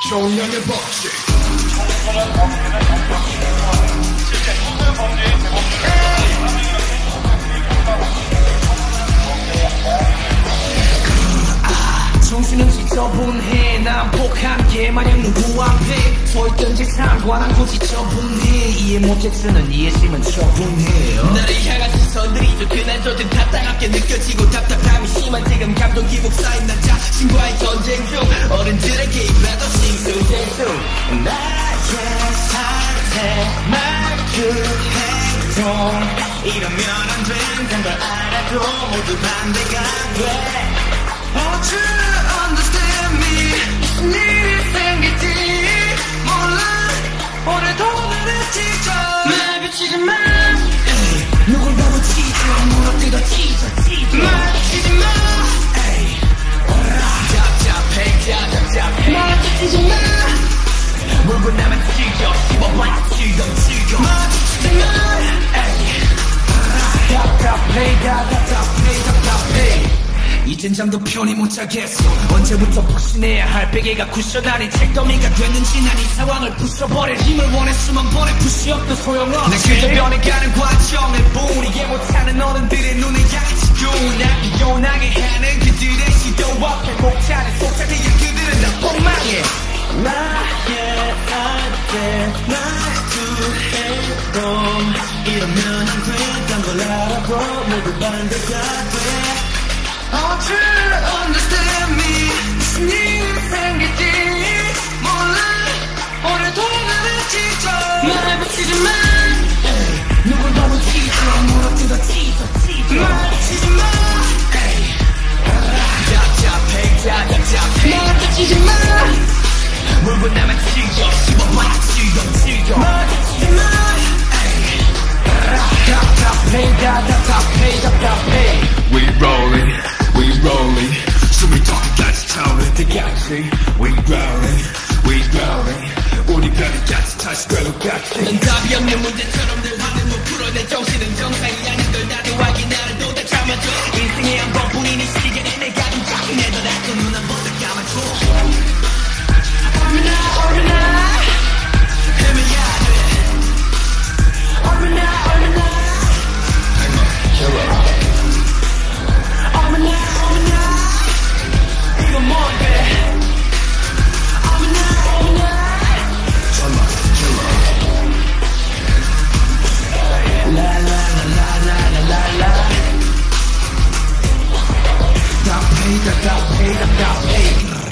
정량의 법칙. 정신은 지저분해. 난폭한 게 마냥 누구 앞에 서있든지 상관없고 지저분해. 이해 못해주는 이해심은 처분해요. 나를 향한 시선들이 좋든 좋든 답답하게 느껴지고 답답함이 심한 지금 감동 기복 쌓인 나 자신과의 전쟁 중 어른들에게 입라도 싱숭생숭. 나의 상태 말투 행동 이러면 안 된다는 걸 알아도 모두 반대가 돼. Won't you understand me? 무슨 일이 생길지 몰라. 오늘도 나를 찢어 마주치지 마. 누군가로 찢어 무너뜨려 찢어 마주치지 마. 답답해 마주치지 마. 물구나면 찢어 씹어봐 찢어 마주치지 마. 답답해 이젠 잠도 편히 못 자겠어. 언제부터 푸신해야 할 베개가 쿠션 아닌 책더미가 됐는지 난 이 상황을 부숴버릴 힘을 원했으면 보내. 푸시업도 소용없지. 난 그저 변해가는 과정을 뿐. 이해 못하는 어른들의 눈에 약치고 날 비교나게 하는 그들의 시도 앞에 목차는 속삭이야. 그들은 다 폭망해. 나의 안돼 말투 행동 이러면 안 된다는 걸 알아도 모두 반대가 돼. Won't you understand me? 무슨 일이 생길지 몰라. 오늘도 나를 찢어 마주치지 마. 누군가로 찢어 무너뜨려 찢어 마주치지 마. 답답해 마주치지 마. 물구나면 찢어 씹어봐 찢어 마주치지 마. 답답해 We rolling, 숨이 턱까지 차오를 때까지. We growling, 우리 별이 같이 다시 괴롭같이. 넌 답이 없는 문제처럼 늘 화를 못 풀어. 내 정신은 정상이 아닌 걸 나도 확인 나를 다 참아줘. 인생의 한 번뿐인 이 시간에 내가 좀 짜증내더라도 눈 한 번 더 감아줘. 얼마나 헤매야 돼. 얼마나 이건 뭔데. 답답해